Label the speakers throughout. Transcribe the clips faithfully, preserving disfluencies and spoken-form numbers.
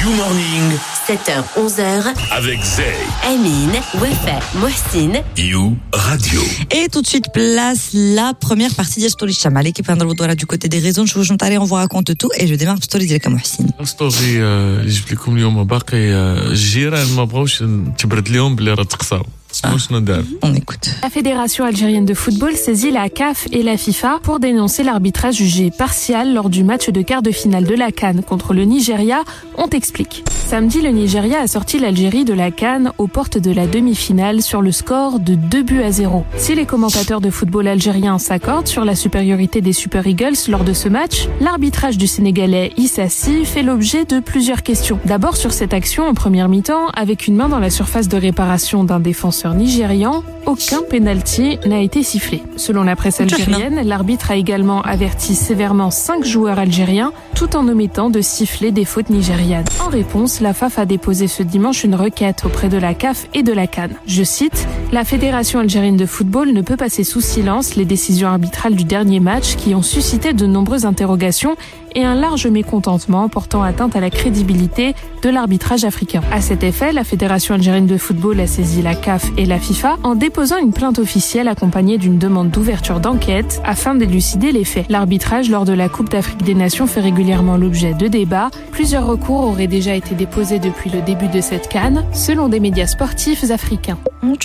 Speaker 1: You Morning,
Speaker 2: sept heures onze heures
Speaker 1: avec Zey,
Speaker 2: Amine, Wafa, Mohsin,
Speaker 1: You Radio.
Speaker 3: Et tout de suite, place la première partie de Story Chama. L'équipe Android du côté des raisons. Je vous chante, on vous raconte tout. Et je démarre par Story ديالك محسن.
Speaker 4: ستوري اللي جبت لكم اليوم باقي الجيران ما بغاوش تبرد لهم بلي راه تقصاو.
Speaker 3: On écoute.
Speaker 5: La Fédération algérienne de football saisit la C A F et la FIFA pour dénoncer l'arbitrage jugé partial lors du match de quart de finale de la CAN contre le Nigeria. On t'explique. Samedi, le Nigeria a sorti l'Algérie de la CAN aux portes de la demi-finale sur le score de deux buts à zéro. Si les commentateurs de football algériens s'accordent sur la supériorité des Super Eagles lors de ce match, l'arbitrage du Sénégalais Issassi fait l'objet de plusieurs questions. D'abord sur cette action en première mi-temps, avec une main dans la surface de réparation d'un défenseur nigérian, aucun pénalty n'a été sifflé. Selon la presse algérienne, l'arbitre a également averti sévèrement cinq joueurs algériens tout en omettant de siffler des fautes nigérianes. En réponse, la F A F a déposé ce dimanche une requête auprès de la C A F et de la CAN. Je cite, « La Fédération algérienne de football ne peut passer sous silence les décisions arbitrales du dernier match qui ont suscité de nombreuses interrogations et un large mécontentement portant atteinte à la crédibilité de l'arbitrage africain. À cet effet, la Fédération algérienne de football a saisi la C A F et la FIFA en déposant une plainte officielle accompagnée d'une demande d'ouverture d'enquête afin d'élucider les faits. L'arbitrage lors de la Coupe d'Afrique des Nations fait régulièrement l'objet de débats. Plusieurs recours auraient déjà été déposés depuis le début de cette CAN, selon des médias sportifs africains.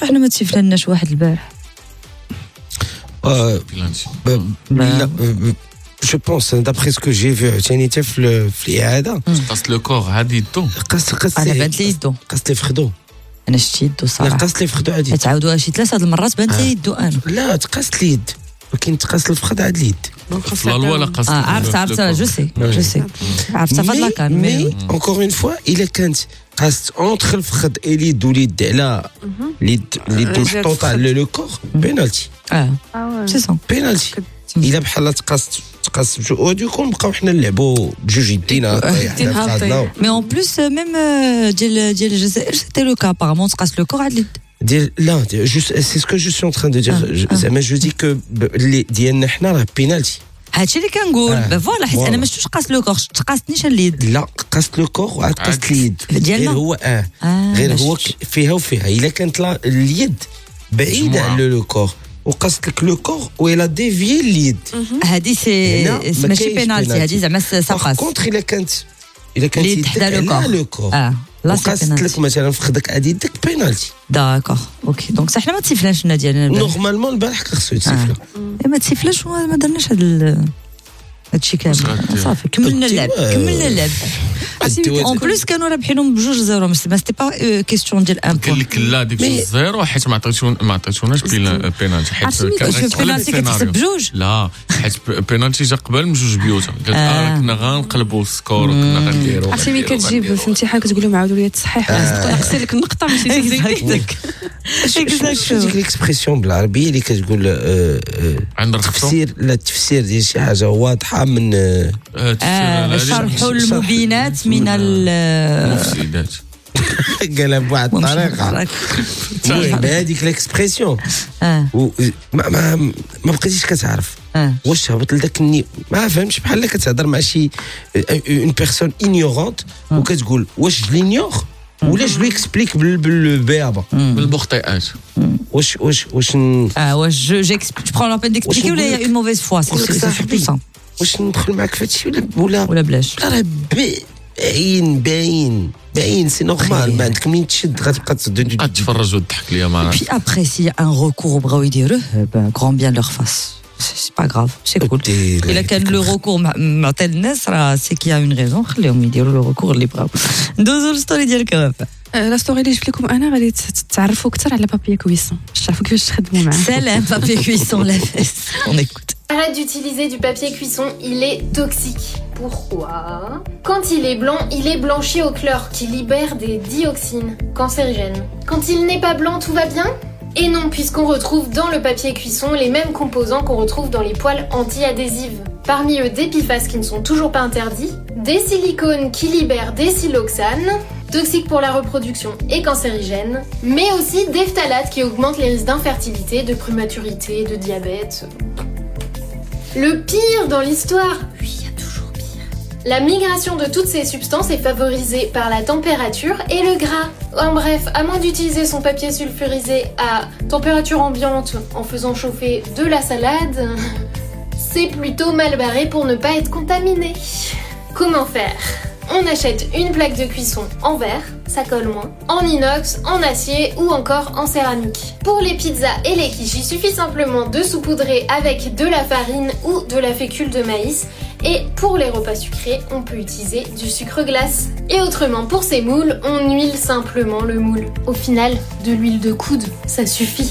Speaker 6: Je pense, d'après ce que j'ai vu, يعني في في الإعادة
Speaker 4: قصت لو كور عادي يدو
Speaker 6: قصت قصت
Speaker 3: على بانت لي يدو
Speaker 6: قصت لي فخدو
Speaker 3: انا شتي يدو صراحه
Speaker 6: قصت لي فخدو عادي
Speaker 3: تعاودوها شي ثلاثه د المرات بانت لي يدو انا
Speaker 6: لا تقصت لي يد ولكن تقص الفخذ عاد اليد
Speaker 4: لا لا قصت
Speaker 3: عرفت عرفت جو سي جو سي عرفت فضلا كان
Speaker 6: مي encore une fois الا كانت قصت اونتر الفخذ اليد واليد على اليد اليد محطوطه على لو كور بينالتي
Speaker 3: اه سي سون
Speaker 6: بينالتي الا بحال تقصت تقص بجهود يكون بقاو حنا نلعبوا بجوج يدينا
Speaker 3: مي اون بلوس ميم ديال ديال الجزائر سيتي لو كا ابارامون تقص لو كور على اليد
Speaker 6: ديال لا سي سكو جو سي en train de dire زعما جو دي كو اللي ديالنا حنا راه بينالتي
Speaker 3: هادشي اللي كنقول فوالا حيت انا ما شفتش قاص لو كور تقاصتنيش اليد
Speaker 6: لا قصت لو كور وعاد قصت اليد غير هو اه غير هو فيها وفيها الا كانت اليد بعيده على لو كور وقصت لك لو كور ويلا ديفيي اليد
Speaker 3: هادي سي ماشي بينالتي هادي زعما ساقاس
Speaker 6: كونتر الا كانت الا كانت
Speaker 3: حدا
Speaker 6: لو كور
Speaker 3: اه
Speaker 6: وقصت لك مثلا في خدك عاد يدك بينالتي
Speaker 3: داكور اوكي دونك صح حنا ما تسيفلاش النا ديالنا
Speaker 6: نورمالمون البارح خصو يتسيفلا
Speaker 3: ما تسيفلاش وما درناش هاد هادشي كامل صافي كملنا اللعب كملنا اللعب اون بلوس كانوا رابحينهم بجوج زيرو ما سيتي با كيستيون ديال ان بوان
Speaker 4: قال لك لا ديك زيرو حيت ما عطيتون ما عطيتوناش بينالتي حيت كان
Speaker 3: بينالتي كتحسب بجوج
Speaker 4: لا حيت بينالتي جا قبل من جوج بيوتا قالت اه كنا غنقلبوا السكور وكنا غنديروا
Speaker 7: عرفتي ملي كتجيب في الامتحان كتقول لهم عاودوا لي التصحيح نقصي لك النقطه ماشي تزيدك
Speaker 6: ديك ليكسبرسيون بالعربيه اللي كتقول
Speaker 4: عند
Speaker 6: التفسير لا التفسير ديال شي حاجه واضحه من
Speaker 3: شرح المبينات من
Speaker 4: المفسدات
Speaker 6: قالها بواحد الطريقه بهذيك ليكسبرسيون ما ما ما بقيتيش كتعرف واش هبط لذاك الني ما فهمتش بحال كتهضر مع شي اون بيرسون انيورونت وكتقول واش لينيور ولا جو اكسبليك بالبيابه
Speaker 4: بالمخطئات
Speaker 6: واش واش واش
Speaker 3: اه واش جو جيكسبليك برون لا بين ديكسبليكي ولا هي اون موفيز فوا سي سورتو سا
Speaker 6: واش ندخل معك في هادشي ولا ولا
Speaker 3: ولا بلاش
Speaker 6: راه باين باين باين سي نورمال ما عندك منين تشد غتبقى
Speaker 4: تتفرج وتضحك ليا ما
Speaker 3: بي ابري سي ان ريكور بغاو يديروه غران بيان لور فاس سي با غراف سي كول الا كان لو ريكور معطي الناس راه سي كي اون ريزون خليهم يديروا لو ريكور اللي بغاو ندوزو للستوري ديالك وفاء
Speaker 7: لا ستوري اللي جبت لكم انا غادي تعرفوا اكثر على بابي كويسون تعرفوا كيفاش تخدموا معاه
Speaker 3: سلام بابي كويسون لا فيس اون écoute.
Speaker 8: Arrête d'utiliser du papier cuisson, il est toxique. Pourquoi ? Quand il est blanc, il est blanchi au chlore qui libère des dioxines cancérigènes. Quand il n'est pas blanc, tout va bien ? Et non, puisqu'on retrouve dans le papier cuisson les mêmes composants qu'on retrouve dans les poêles anti-adhésives. Parmi eux, des P F A S qui ne sont toujours pas interdits, des silicones qui libèrent des siloxanes, toxiques pour la reproduction et cancérigènes, mais aussi des phtalates qui augmentent les risques d'infertilité, de prématurité, de diabète. Le pire dans l'histoire, oui, il y a toujours pire. La migration de toutes ces substances est favorisée par la température et le gras. En bref, à moins d'utiliser son papier sulfurisé à température ambiante en faisant chauffer de la salade, c'est plutôt mal barré pour ne pas être contaminé. Comment faire ? On achète une plaque de cuisson en verre, ça colle moins, en inox, en acier ou encore en céramique. Pour les pizzas et les quiches, il suffit simplement de saupoudrer avec de la farine ou de la fécule de maïs. Et pour les repas sucrés, on peut utiliser du sucre glace. Et autrement, pour ces moules, on huile simplement le moule. Au final, de l'huile de coude, ça suffit.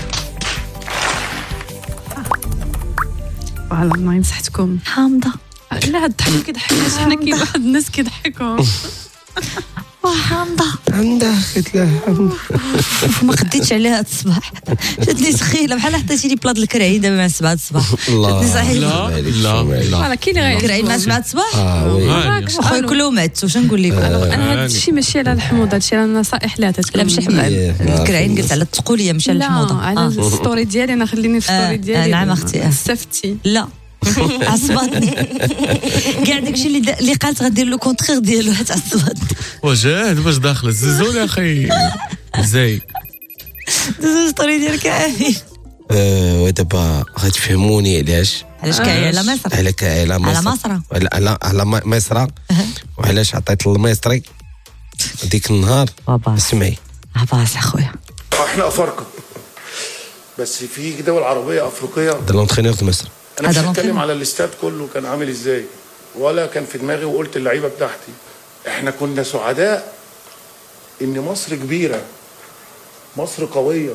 Speaker 7: والله الله يمسحتكم
Speaker 3: حامضة.
Speaker 7: لا تضحكوا كيضحكوا حنا كي واحد الناس كيضحكوا
Speaker 3: حامضة
Speaker 6: عندها قلت لها
Speaker 3: ما خديتش عليها هاد الصباح جاتني سخيله بحال حطيتي لي بلاط الكراعين دابا مع سبعة الصباح جاتني صحيح
Speaker 4: لا لا
Speaker 7: فوالا كاين غير
Speaker 3: الكراعين مع سبعة الصباح
Speaker 6: اه
Speaker 3: اخويا كلهم مات واش نقول لكم
Speaker 7: انا هذا الشيء ماشي على الحموضه هادشي على النصائح لا تتكلم
Speaker 3: لا ماشي حمام الكراعين قلت على التقوليه ماشي على الحموضه
Speaker 7: لا على الستوري ديالي انا خليني في الستوري ديالي
Speaker 3: نعم اختي
Speaker 7: استفتي
Speaker 3: لا عصبتني كاع داكشي اللي اللي قالت غدير له كونترير ديالو حتى عصبتني
Speaker 4: وجاهد باش داخل الزلزول يا اخي زي
Speaker 3: دوز ستوري ديالك كامل
Speaker 6: ودابا غتفهموني علاش
Speaker 3: علاش كاع على مصر
Speaker 6: على كاع على مصر
Speaker 3: على مصر
Speaker 6: على على مصر وعلاش عطيت المصري ديك النهار
Speaker 3: بابا
Speaker 6: اسمعي
Speaker 3: عباس اخويا
Speaker 9: احنا افارقه بس في دول عربيه افريقيه
Speaker 6: ده لونترينور دو مصر
Speaker 9: انا مش هتكلم على الاستاد كله كان عامل ازاي ولا كان في دماغي وقلت اللعيبه بتاعتي احنا كنا سعداء ان مصر كبيره مصر قويه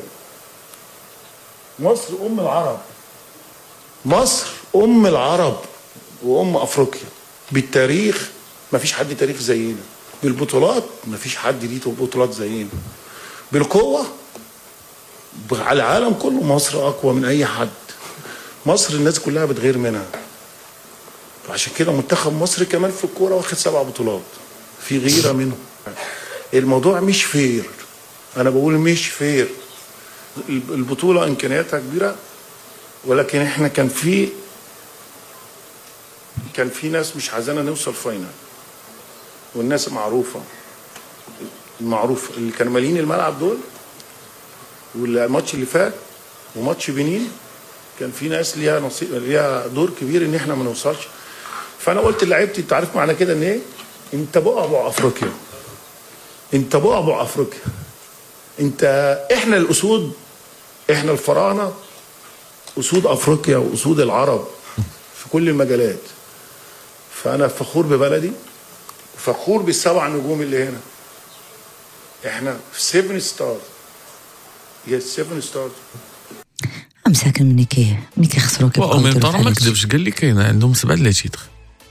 Speaker 9: مصر ام العرب مصر ام العرب وام افريقيا بالتاريخ مفيش حد تاريخ زينا بالبطولات مفيش حد ليه بطولات زينا بالقوه على العالم كله مصر اقوى من اي حد مصر الناس كلها بتغير منها وعشان كده منتخب مصر كمان في الكوره واخد سبع بطولات في غيره منهم الموضوع مش فير انا بقول مش فير البطوله امكانياتها كبيره ولكن احنا كان في كان في ناس مش عايزانا نوصل فاينل والناس معروفه المعروف اللي كانوا مالين الملعب دول والماتش اللي فات وماتش بنين كان في ناس ليها نصيب ليها دور كبير ان احنا ما نوصلش فانا قلت لعيبتي انت عارف معنى كده ان ايه انت بعبع افريقيا انت بعبع افريقيا انت احنا الاسود احنا الفراعنه اسود افريقيا واسود العرب في كل المجالات فانا فخور ببلدي فخور بالسبع نجوم اللي هنا احنا في سبعة ستارز يس سبعة ستارز
Speaker 3: مساكن مني كي مني كيخسروا كيبقاو
Speaker 4: ومن طرا ما كذبش قال لي كاين عندهم سبعه لي تيتر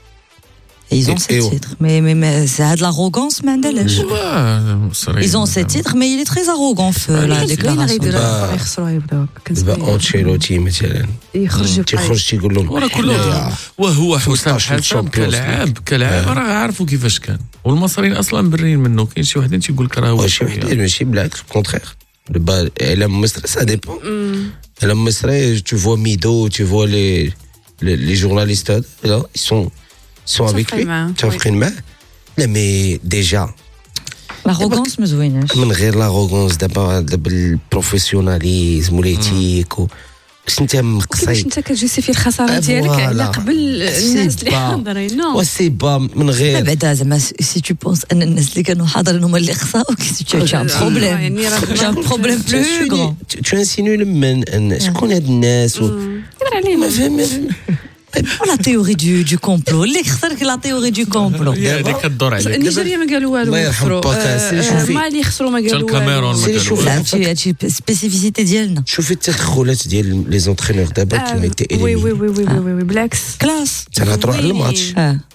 Speaker 3: Ils ont sept titres, mais mais mais ça a de l'arrogance, mais عندلاش. Ils ont sept titres, mais il est très arrogant في la déclaration.
Speaker 7: يخسروا يبداو
Speaker 6: دابا أنشيلوتي مثلا
Speaker 7: يخرج
Speaker 6: تيخرج تيقول لهم
Speaker 4: وراه كله وهو حسام حسن كلاعب كلاعب راه عارفوا كيفاش كان والمصريين اصلا برين منه كاين شي وحدين تيقول لك راه هو
Speaker 6: شي وحدين ماشي بالعكس كونترير اعلام مصر سا ديبون اعلام مصري tu vois Mido tu vois les les journalistes là ils sont sont avec lui متفقين معاه لا مي ديجا
Speaker 3: l'arrogance مزويناش
Speaker 6: من غير l'arrogance دابا دابا البروفيسيوناليزم والإيتيك باش انت مقصي
Speaker 7: كيفاش انت كتجوسيفي الخساره ديالك على قبل الناس اللي حاضرين نو
Speaker 6: وسي با من غير
Speaker 3: بعدا زعما سي تو بونس ان الناس اللي كانوا حاضرين هما اللي خساو كي ان بروبليم يعني ان بروبليم بلو غران
Speaker 6: تو انسينو من ان شكون هاد الناس
Speaker 7: ما
Speaker 6: فهم
Speaker 3: لا تيوري دو دو كومبلو اللي خسرك لا تيوري دو كومبلو
Speaker 4: هذيك كدور عليك
Speaker 7: نيجيريا ما قالوا والو
Speaker 6: الله يرحم باكا شوفي
Speaker 7: ما اللي خسروا ما قالوا
Speaker 4: الكاميرون ما قالوا
Speaker 3: هادشي هادشي سبيسيفيتي ديالنا
Speaker 6: شوفي التدخلات ديال لي زونترينور دابا كيما قلتي
Speaker 7: وي وي وي وي وي بالعكس
Speaker 3: كلاس
Speaker 6: تنهضروا على الماتش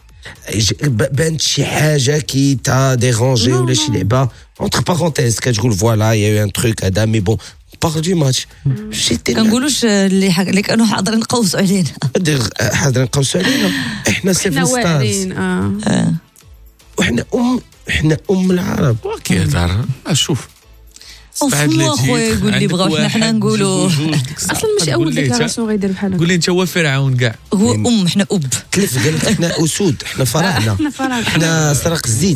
Speaker 6: بانت شي حاجه كي تا ديرونجي ولا شي لعبه اونتر بارونتيز كتقول فوالا يا ان تروك هذا مي بون باغ دو ماتش
Speaker 3: كنقولوش اللي اللي كانوا حاضرين قوسوا علينا
Speaker 6: حاضرين قوسوا علينا احنا سيفن ستارز وحنا ام احنا ام العرب
Speaker 4: اوكي دار شوف
Speaker 3: وفما خويا يقول لي بغاو حنا حنا نقولوا
Speaker 7: اصلا ماشي اول ديكلاراسيون غيدير بحال هكا.
Speaker 4: قول لي انت هو فرعون كاع
Speaker 3: هو ام حنا اب
Speaker 6: تلف قال لك حنا اسود حنا فراعنه حنا سرق الزيت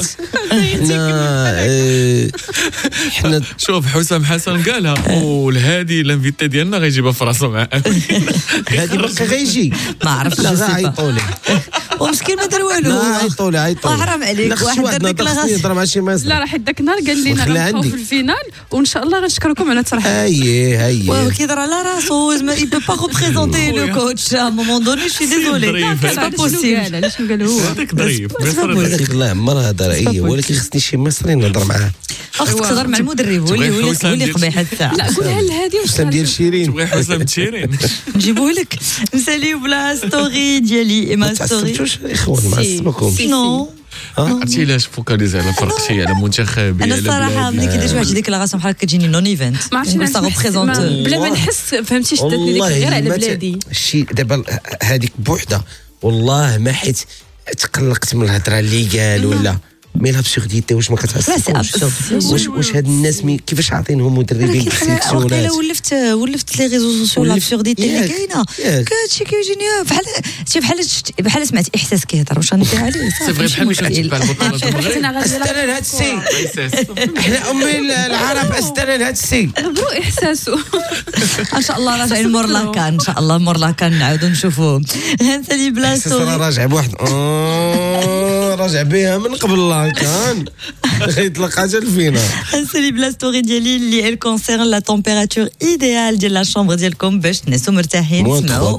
Speaker 6: حنا حنا
Speaker 4: شوف حسام حسن قالها والهادي لانفيتي ديالنا غيجيبها في راسو معاه
Speaker 6: هادي باقي غيجي
Speaker 3: ما عرفتش
Speaker 6: لا غيعيطوا ليه
Speaker 3: ومسكين ما دار والو
Speaker 6: عيطوا ليه عيطوا
Speaker 3: حرام عليك واحد دار ديكلاراسيون
Speaker 6: يهضر مع شي مازال
Speaker 7: لا راه حيت داك النهار قال لنا غنبقاو في الفينال وان شاء الله غنشكركم على التصريح.
Speaker 6: هاي هاي
Speaker 3: وكيهضر على راسو ما يبي با ريبريزونتي لو كوتش ا مومون دوني شي ديزولي
Speaker 7: با بوسيبل علاش قال هو
Speaker 4: هذاك ظريف
Speaker 6: هذاك الله عمر هضر اي ولكن خصني شي مصري نهضر معاه
Speaker 3: خصك تهضر مع المدرب هو اللي هو اللي قبيح الساعه
Speaker 7: لا قولها لهادي
Speaker 6: حسام ديال شيرين
Speaker 4: تبغي حسام تشيرين
Speaker 3: نجيبوه لك نساليو بلا ستوري ديالي ما ستوري
Speaker 6: تعصبتوش الاخوان ما عصبكمش
Speaker 3: نو
Speaker 4: عرفتي علاش فوكاليزي على فرقتي على منتخبي
Speaker 3: انا الصراحه ملي كيدير شي واحد ديكلاراسيون بحال هكا كتجيني نون ايفنت
Speaker 7: ما عرفتش
Speaker 3: ريبريزونت
Speaker 7: بلا ما نحس فهمتي شدتني ديك غير على بلادي
Speaker 6: شي دابا هذيك بوحده والله ما حيت تقلقت من الهضره اللي قال ولا مي لابسورديتي واش ما كتعصبش واش واش هاد الناس مي كيفاش عاطينهم مدربين بالسيليكسيونات
Speaker 3: ولفت ولفت لي ريزو سوسيو لابسورديتي اللي كاينه كلشي كيجيني بحال شي بحال بحال سمعت احساس كيهضر واش غندير عليه
Speaker 4: سي فري بحال واش كتبع البطوله المغرب
Speaker 6: استنى لهاد السي احنا امي العرب استنى لهاد السي
Speaker 7: برو احساسه
Speaker 3: ان شاء الله راجعين مور لاكان ان شاء الله مور لاكان نعاودوا نشوفوه ثاني بلاصتو
Speaker 6: راجع بواحد راجع بها من قبل لاكان يطلق حاجه فينا
Speaker 3: نسالي بلا ستوري ديالي اللي ال كونسيرن لا تمبيراتور ايديال ديال لا شامبر ديالكم باش تنسوا مرتاحين تسمعوا.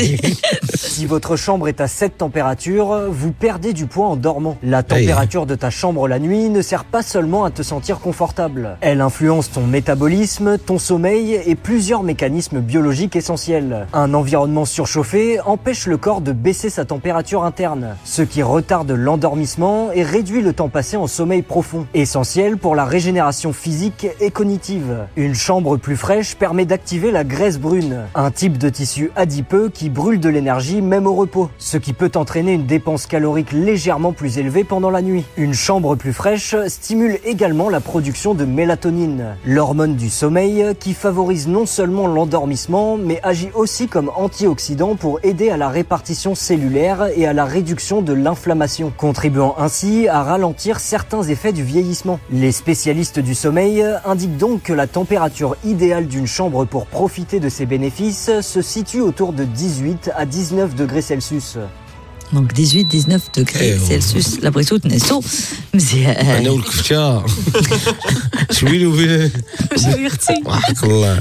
Speaker 10: Si votre chambre est à cette température, vous perdez du poids en dormant. La température de ta chambre la nuit ne sert pas seulement à te sentir confortable. Elle influence ton métabolisme, ton sommeil et plusieurs mécanismes biologiques essentiels. Un environnement surchauffé empêche le corps de baisser sa température interne, ce qui retarde l'endormissement et réduit le temps passé en sommeil profond, essentiel pour la régénération physique et cognitive. Une chambre plus fraîche permet d'activer la graisse brune, un type de tissu adipeux qui brûle de l'énergie même au repos, ce qui peut entraîner une dépense calorique légèrement plus élevée pendant la nuit. Une chambre plus fraîche stimule également la production de mélatonine, l'hormone du sommeil qui favorise non seulement l'endormissement mais agit aussi comme antioxydant pour aider à la répartition cellulaire et à la réduction de l'inflammation, contribuant ainsi à ralentir certains effets du vieillissement. Les spécialistes du sommeil indiquent donc que la température idéale d'une chambre pour profiter de ses bénéfices se situe autour de dix-huit à dix-neuf degrés Celsius.
Speaker 3: Donc dix-huit dix-neuf degrés Celsius la بريتو تنسو مزيان
Speaker 6: انا والكفته شويلو بيه
Speaker 7: شويختي
Speaker 6: وحق الله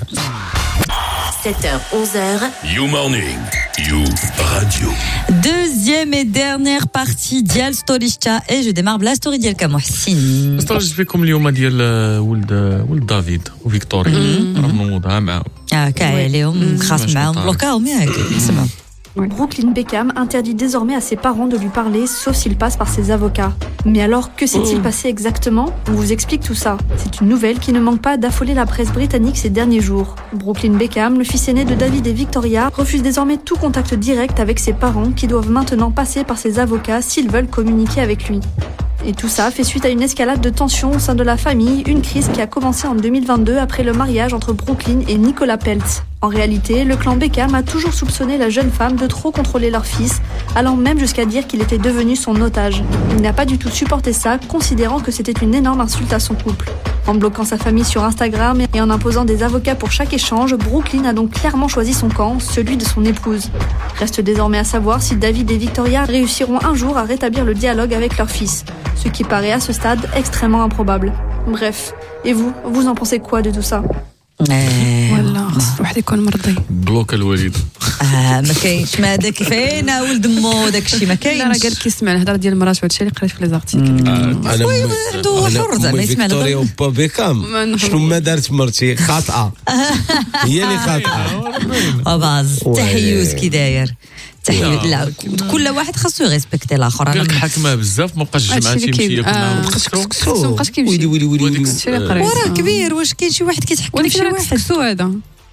Speaker 2: sept heures onze heures
Speaker 1: You Morning You Radio.
Speaker 3: Deuxième et dernière partie ديال ستوريشتا et je démarre بلا ستوري ديالك محسن.
Speaker 4: استرجت فيكم اليوم ديال ولد ولد دافيد وفيكتوريا راه منوضها معاهم
Speaker 3: اه كاع عليهم خاص معاهم بلوكاهم ياك سمع.
Speaker 11: Brooklyn Beckham interdit désormais à ses parents de lui parler, sauf s'il passe par ses avocats. Mais alors, que s'est-il passé exactement ? On vous explique tout ça. C'est une nouvelle qui ne manque pas d'affoler la presse britannique ces derniers jours. Brooklyn Beckham, le fils aîné de David et Victoria, refuse désormais tout contact direct avec ses parents qui doivent maintenant passer par ses avocats s'ils veulent communiquer avec lui. Et tout ça fait suite à une escalade de tensions au sein de la famille, une crise qui a commencé en deux mille vingt-deux après le mariage entre Brooklyn et Nicolas Peltz. En réalité, le clan Beckham a toujours soupçonné la jeune femme de trop contrôler leur fils, allant même jusqu'à dire qu'il était devenu son otage. Il n'a pas du tout supporté ça, considérant que c'était une énorme insulte à son couple. En bloquant sa famille sur Instagram et en imposant des avocats pour chaque échange, Brooklyn a donc clairement choisi son camp, celui de son épouse. Reste désormais à savoir si David et Victoria réussiront un jour à rétablir le dialogue avec leur fils, ce qui paraît à ce stade extrêmement improbable. Bref, et vous, vous en pensez quoi de tout ça ?
Speaker 7: والله خص واحد يكون مرضي
Speaker 4: بلوك الوالد
Speaker 3: اه ما كاينش ما هذاك فين ولد مو داك الشيء ما كاينش.
Speaker 7: لا راه قال كيسمع الهضره ديال المراه وهادشي اللي قريت في لي زارتيكل.
Speaker 6: انا
Speaker 3: عنده حر زعما يسمع
Speaker 6: فيكتوريا وبا بيكام شنو ما دارت مرتي خاطئه هي اللي خاطئه
Speaker 3: باز تحيوز كي داير تحيوز. لا كل واحد خاصو يريسبكتي الاخر.
Speaker 4: انا حكمها بزاف ما بقاش جمعتي يمشي ياكل معاهم
Speaker 7: ما بقاش كيمشي
Speaker 6: ويلي ويلي ويلي
Speaker 3: وراه كبير. واش كاين شي واحد كيتحكم في شي واحد؟
Speaker 7: سو هذا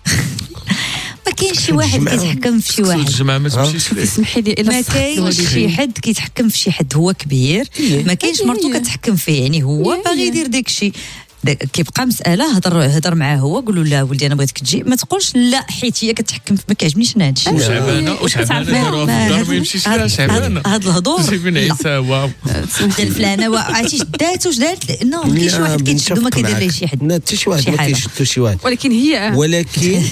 Speaker 3: ما كاينش شي واحد كيتحكم في شي واحد.
Speaker 4: الجماعه ما تمشيش ليه.
Speaker 7: اسمحي لي
Speaker 3: ما كاينش شي حد كيتحكم في شي حد. هو كبير ما كاينش مرتو كتحكم فيه، يعني هو باغي يدير داكشي. كيبقى مساله هضر هضر معاه هو قول له لا ولدي انا بغيتك تجي ما تقولش لا حيت هي كتحكم ما كيعجبنيش انا هادشي
Speaker 4: شعبانه وشعبانه داروها في الدار ما يمشيش لها شعبانه
Speaker 3: هاد الهضور
Speaker 4: جيبين عيسى واو
Speaker 3: ديال فلانه عرفتي شدات واش دارت نو كاين شي واحد كيتشدو ما كيدير ليه شي حد
Speaker 6: لا حتى شي واحد ما كيشدو شي واحد
Speaker 7: ولكن هي
Speaker 6: ولكن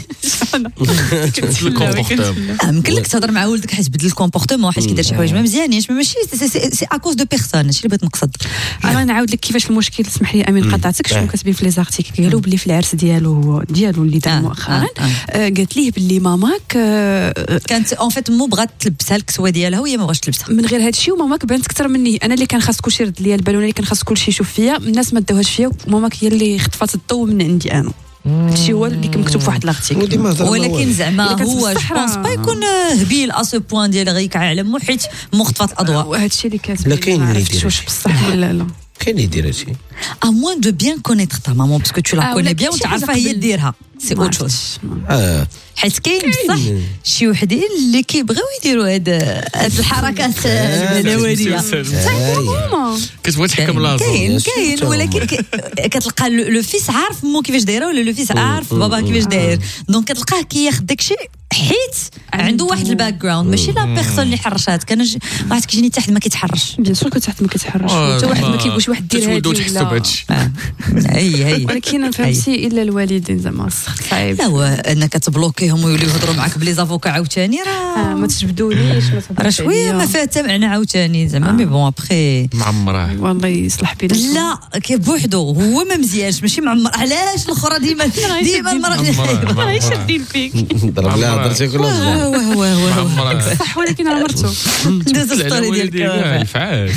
Speaker 3: يمكن لك تهضر مع ولدك حيت بدل الكومبورتمون حيت كيدير شي حوايج ما مزيانينش ماشي سي اكوز دو بيرسون هادشي اللي بغيت نقصد.
Speaker 7: انا نعاود لك كيفاش المشكل اسمح لي امين قطعتك شنو كتبين في لي زارتيكل قالوا بلي في العرس ديالو ديالو اللي دار مؤخرا قالت ليه باللي ماماك
Speaker 3: كانت اون فيت مو بغات تلبسها الكسوه ديالها وهي ما بغاتش تلبسها
Speaker 7: من غير هادشي وماماك بانت اكثر مني انا اللي كان خاص كلشي يرد ليا البال وانا اللي كان خاص كلشي يشوف فيا الناس ما داوهاش فيا وماماك هي اللي خطفات الضوء من عندي انا هادشي هو اللي مكتوب في واحد لاغتيكل
Speaker 3: ولكن زعما هو جو بونس با يكون هبيل ا سو بوين ديال غيك على مو حيت مخطفات الاضواء
Speaker 7: هادشي اللي كاتب
Speaker 6: لا كاين اللي يدير
Speaker 7: بصح ولا لا
Speaker 6: كاين اللي يدير هادشي
Speaker 3: à moins de bien connaître ta maman parce que tu la connais bien وتعرفها هي ديرها سي اوت شوز
Speaker 6: اه
Speaker 3: حيت كاين بصح شي وحدين اللي كيبغيو يديروا هاد هاد الحركات البلوانيه
Speaker 4: كتبغي تحكم لازم
Speaker 3: كاين كاين ولكن كتلقى لو فيس عارف مو كيفاش دايره ولا لو فيس عارف بابا كيفاش داير دونك كتلقاه كياخذ داكشي حيت عنده واحد الباك جراوند ماشي لا بيرسون اللي حرشات كان واحد كيجيني تحت ما كيتحرش
Speaker 7: بيان سور كتحت ما كيتحرش حتى واحد ما كيبغيش واحد دير هادي
Speaker 4: ولا
Speaker 3: هي هي
Speaker 7: ولكن فهمتي الا الوالدين زعما صعيب
Speaker 3: لا هو انك تبلوكيهم ويوليو يهضروا معاك بلي زافوكا عاوتاني راه
Speaker 7: ما تجبدونيش
Speaker 3: راه شويه ما فيها حتى معنى عاوتاني زعما مي بون ابخي
Speaker 4: معمره
Speaker 7: والله يصلح بينا
Speaker 3: لا كيبوحدو هو ما مزيانش ماشي معمر علاش الاخرى ديما ديما المراه
Speaker 7: راه يشدين فيك
Speaker 6: ضرب لها هضرتي كل
Speaker 3: هو هو هو
Speaker 7: صح ولكن راه مرتو
Speaker 3: دوز ستوري ديالك
Speaker 4: الفعال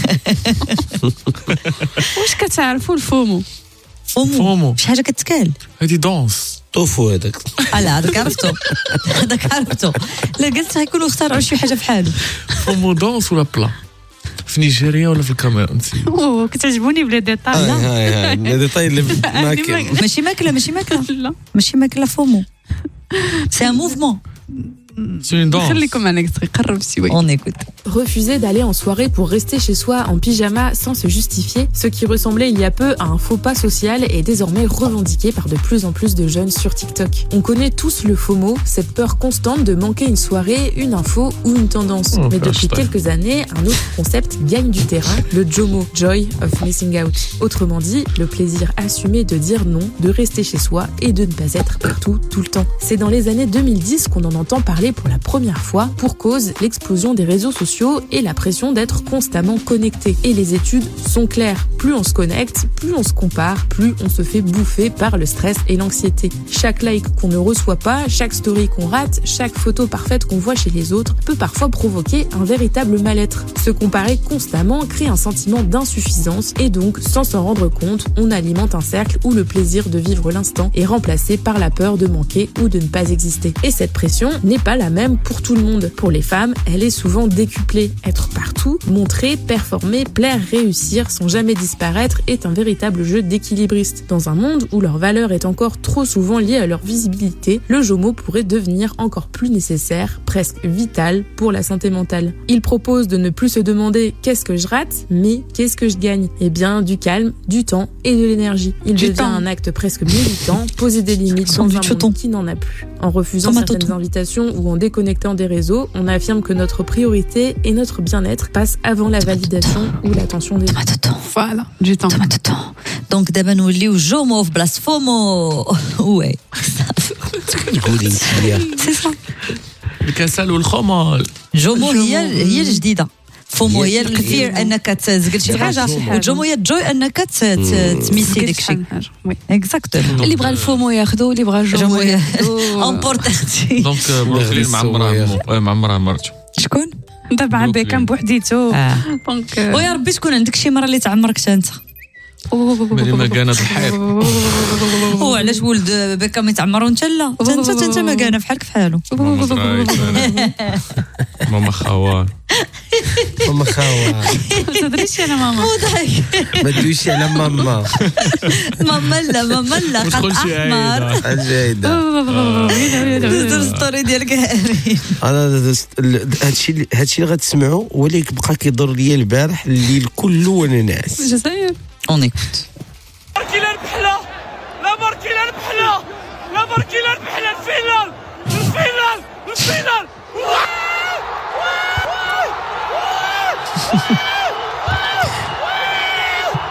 Speaker 7: واش كتعرفوا الفومو
Speaker 3: فومو شي حاجه كتكال
Speaker 4: هادي دونس
Speaker 6: طوفو هذاك
Speaker 3: لا هذاك عرفتو هذاك عرفتو لا قلت غيكونوا اختاروا شي حاجه بحالو
Speaker 4: فومو دونس ولا بلا في نيجيريا ولا في الكاميرون
Speaker 7: اوه كتعجبوني بلا ديتاي
Speaker 6: لا هاي هاي بلا ديتاي اللي ماكله
Speaker 3: ماشي ماكله ماشي ماكله
Speaker 7: لا
Speaker 3: ماشي ماكله فومو سي ان موفمون
Speaker 7: خليكم معنا قرب شويه
Speaker 3: on écoute.
Speaker 12: Refuser d'aller en soirée pour rester chez soi en pyjama sans se justifier, ce qui ressemblait il y a peu à un faux pas social est désormais revendiqué par de plus en plus de jeunes sur TikTok. On connaît tous le FOMO, cette peur constante de manquer une soirée, une info ou une tendance. Oh, mais depuis ça. quelques années, un autre concept gagne du terrain, le JOMO, Joy of Missing Out. Autrement dit, le plaisir assumé de dire non, de rester chez soi et de ne pas être partout tout le temps. C'est dans les années deux mille dix qu'on en entend parler pour la première fois, pour cause l'explosion des réseaux sociaux et la pression d'être constamment connecté. Et les études sont claires. Plus on se connecte, plus on se compare, plus on se fait bouffer par le stress et l'anxiété. Chaque like qu'on ne reçoit pas, chaque story qu'on rate, chaque photo parfaite qu'on voit chez les autres peut parfois provoquer un véritable mal-être. Se comparer constamment crée un sentiment d'insuffisance et donc, sans s'en rendre compte, on alimente un cercle où le plaisir de vivre l'instant est remplacé par la peur de manquer ou de ne pas exister. Et cette pression n'est pas la même pour tout le monde. Pour les femmes, elle est souvent décuplée. Être partout, montrer, performer, plaire, réussir sans jamais disparaître est un véritable jeu d'équilibriste. Dans un monde où leur valeur est encore trop souvent liée à leur visibilité, le JOMO pourrait devenir encore plus nécessaire, presque vital pour la santé mentale. Il propose de ne plus se demander qu'est-ce que je rate, mais qu'est-ce que je gagne. Eh bien, du calme, du temps et de l'énergie. Il du devient temps. un acte presque militant, poser des limites dans un monde qui n'en a plus. En refusant Sans certaines invitations ou en déconnectant des réseaux, on affirme que notre priorité et notre bien-être passent avant la validation ou l'attention des autres.
Speaker 7: Voilà, du temps.
Speaker 3: de temps. Donc d'abord nous lions JOMO بلاص فومو. Ouais. C'est ça.
Speaker 4: الكسل والخمول.
Speaker 3: JOMO هي هي الجديدة. فومو هي الكثير انك تزقل شي حاجه وجومو هي الجوي انك تميسي داكشي اكزاكتومون
Speaker 7: اللي بغى الفومو ياخذو اللي بغى الجومو ياخذو
Speaker 3: امبورطاتي
Speaker 4: دونك بروكلين معمره معمره مرتو
Speaker 3: شكون
Speaker 7: طبعا بكام بوحديتو
Speaker 3: دونك ويا ربي تكون عندك شي مره اللي تعمرك حتى انت
Speaker 4: ملي ما كانت الحيط
Speaker 3: هو علاش ولد بكام يتعمر وانت لا انت انت ما كان بحالك بحالو
Speaker 4: ماما خوان
Speaker 6: ماما خوان
Speaker 7: ما تدريش على ماما
Speaker 6: ما تدويش على ماما
Speaker 3: ماما لا ماما لا خط احمر
Speaker 6: جيده
Speaker 3: دوز ستوري ديالك
Speaker 6: انا هادشي هادشي اللي غتسمعوا ولكن بقى كيضر ليا البارح الليل كله وانا ناعس
Speaker 7: الجزائر
Speaker 3: اون ايكوت
Speaker 13: كي لا البحله ربحنا الفينال الفينال الفينال